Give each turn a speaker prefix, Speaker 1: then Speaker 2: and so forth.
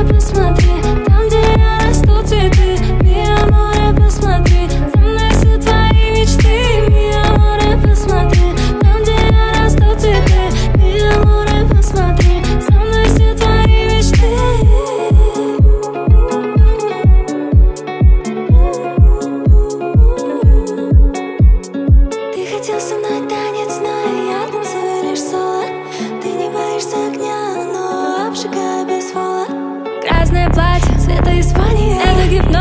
Speaker 1: море, посмотри, там, где растут цветы. Миа море, посмотри, со мной все твои мечты. Миа море, посмотри, там, где растут цветы. Миа море, посмотри, со мной все твои мечты. Ты хотел со мной танец, но я танцую лишь соло. Ты не боишься огня, но обжигаю без фола. Красное платье, цвета Испании, это гипноз.